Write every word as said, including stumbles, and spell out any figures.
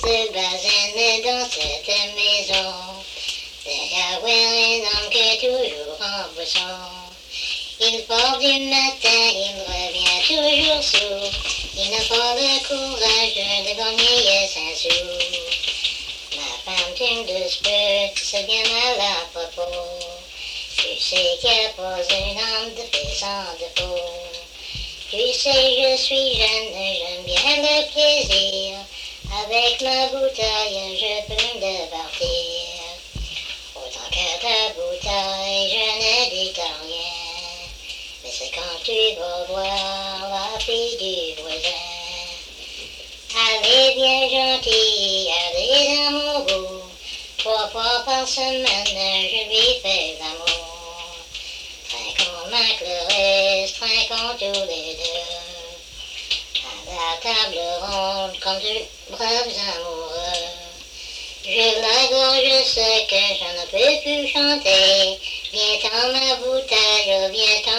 seul basaine dans cette maison. Derrière un homme qui est toujours en boisson. Il part du matin, il revient toujours sourd. Il n'a pas le courage de gagner cinq sous. Ma femme t'aime de ce peu, tu sais bien mal à propos. Tu sais qu'il n'y a pas un homme de fait sans défaut. Tu sais, je suis jeune, j'aime bien le plaisir. Avec ma bouteille, je peux me départir. Autant que ta bouteille, je ne dis rien. Mais c'est quand tu vas voir la fille du voisin. Elle est bien gentille, elle est dans mon goût. Trois fois par semaine, je lui fais l'amour. Trinquons ma Clarisse, trinquons tous les deux. À la table ronde, comme de braves amoureux. Je la gorge sec, je ne peux plus chanter. Viens-t'en ma bouteille, viens-t'en